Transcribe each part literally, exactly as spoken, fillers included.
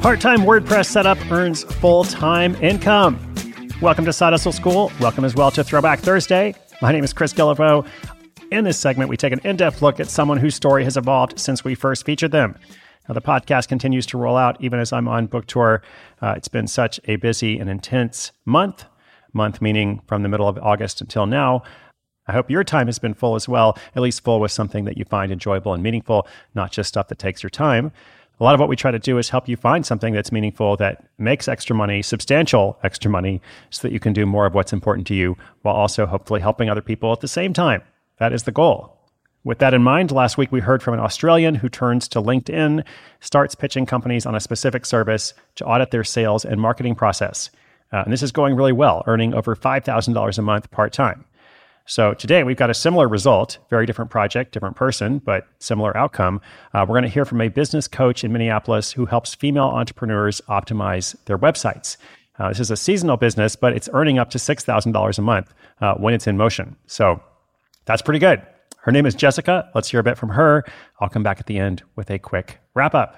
Part-time WordPress setup earns full-time income. Welcome to Side Hustle School. Welcome as well to Throwback Thursday. My name is Chris Guillebeau. In this segment, we take an in-depth look at someone whose story has evolved since we first featured them. Now, the podcast continues to roll out even as I'm on book tour. Uh, it's been such a busy and intense month, month meaning from the middle of August until now. I hope your time has been full as well, at least full with something that you find enjoyable and meaningful, not just stuff that takes your time. A lot of what we try to do is help you find something that's meaningful, that makes extra money, substantial extra money, so that you can do more of what's important to you while also hopefully helping other people at the same time. That is the goal. With that in mind, last week we heard from an Australian who turns to LinkedIn, starts pitching companies on a specific service to audit their sales and marketing process. Uh, and this is going really well, earning over five thousand dollars a month part-time. So today we've got a similar result, very different project, different person, but similar outcome. Uh, we're going to hear from a business coach in Minneapolis who helps female entrepreneurs optimize their websites. Uh, this is a seasonal business, but it's earning up to six thousand dollars a month uh, when it's in motion. So that's pretty good. Her name is Jessica. Let's hear a bit from her. I'll come back at the end with a quick wrap up.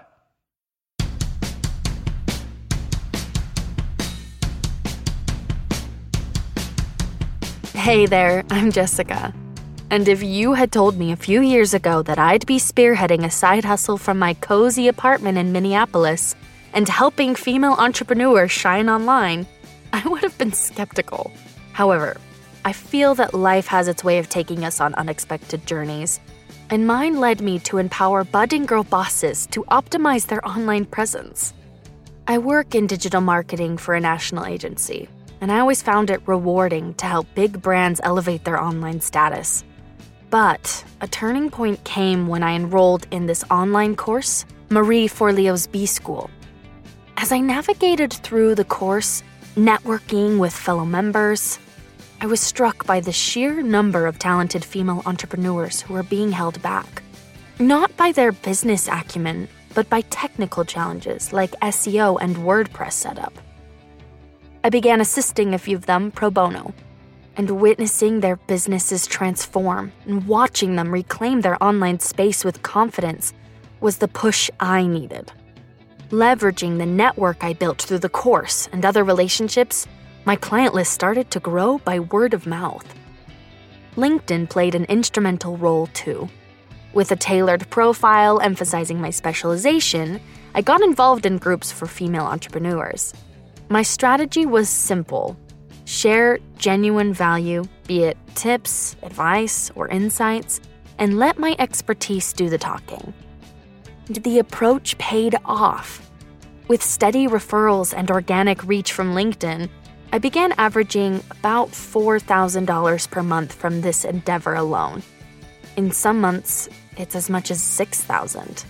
Hey there, I'm Jessica. And if you had told me a few years ago that I'd be spearheading a side hustle from my cozy apartment in Minneapolis and helping female entrepreneurs shine online, I would have been skeptical. However, I feel that life has its way of taking us on unexpected journeys, and mine led me to empower budding girl bosses to optimize their online presence. I work in digital marketing for a national agency, and I always found it rewarding to help big brands elevate their online status. But a turning point came when I enrolled in this online course, Marie Forleo's B-School. As I navigated through the course, networking with fellow members, I was struck by the sheer number of talented female entrepreneurs who are being held back. Not by their business acumen, but by technical challenges like S E O and WordPress setup. I began assisting a few of them pro bono, and witnessing their businesses transform and watching them reclaim their online space with confidence was the push I needed. Leveraging the network I built through the course and other relationships, my client list started to grow by word of mouth. LinkedIn played an instrumental role too. With a tailored profile emphasizing my specialization, I got involved in groups for female entrepreneurs. My strategy was simple: share genuine value, be it tips, advice, or insights, and let my expertise do the talking. The approach paid off. With steady referrals and organic reach from LinkedIn, I began averaging about four thousand dollars per month from this endeavor alone. In some months, it's as much as six thousand dollars.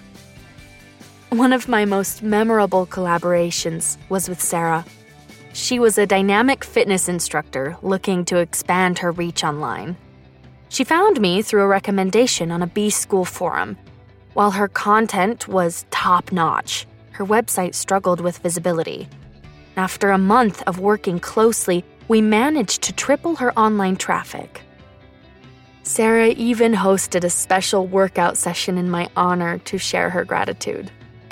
One of my most memorable collaborations was with Sarah. She was a dynamic fitness instructor looking to expand her reach online. She found me through a recommendation on a B-School forum. While her content was top-notch, her website struggled with visibility. After a month of working closely, we managed to triple her online traffic. Sarah even hosted a special workout session in my honor to share her gratitude.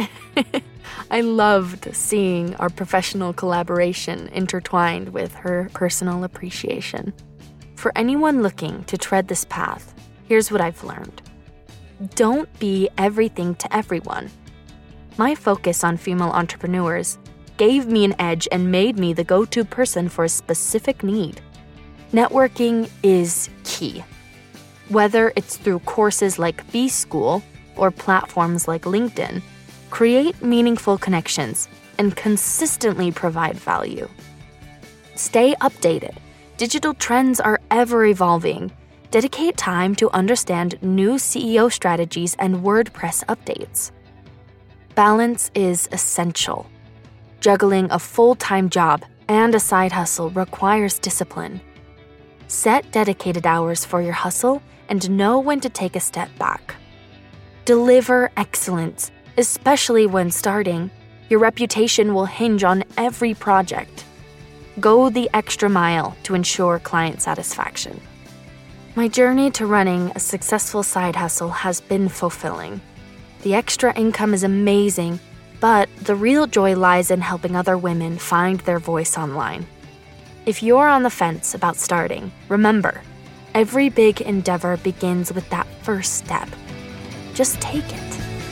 I loved seeing our professional collaboration intertwined with her personal appreciation. For anyone looking to tread this path, here's what I've learned. Don't be everything to everyone. My focus on female entrepreneurs gave me an edge and made me the go-to person for a specific need. Networking is key. Whether it's through courses like B-School or platforms like LinkedIn, create meaningful connections and consistently provide value. Stay updated. Digital trends are ever evolving. Dedicate time to understand new C E O strategies and WordPress updates. Balance is essential. Juggling a full-time job and a side hustle requires discipline. Set dedicated hours for your hustle and know when to take a step back. Deliver excellence, especially when starting. Your reputation will hinge on every project. Go the extra mile to ensure client satisfaction. My journey to running a successful side hustle has been fulfilling. The extra income is amazing, But the real joy lies in helping other women find their voice online. If you're on the fence about starting, remember, every big endeavor begins with that first step. Just take it.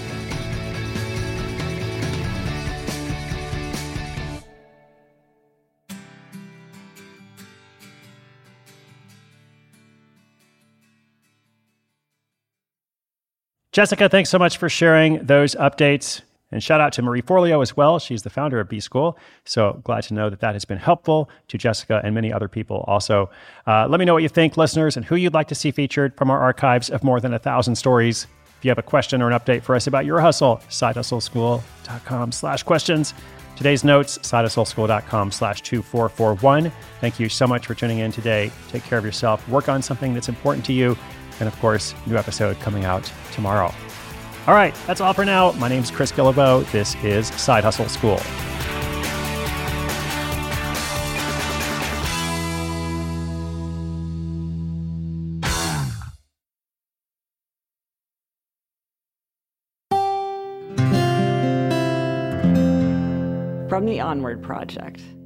Jessica, thanks so much for sharing those updates. And shout out to Marie Forleo as well. She's the founder of B-School. So glad to know that that has been helpful to Jessica and many other people also. Uh, let me know what you think, listeners, and who you'd like to see featured from our archives of more than a thousand stories. If you have a question or an update for us about your hustle, sidehustleschool.com slash questions. Today's notes, sidehustleschool.com slash 2441. Thank you so much for tuning in today. Take care of yourself. Work on something that's important to you. And of course, new episode coming out tomorrow. All right, that's all for now. My name's Chris Guillebeau. This is Side Hustle School. From the Onward Project.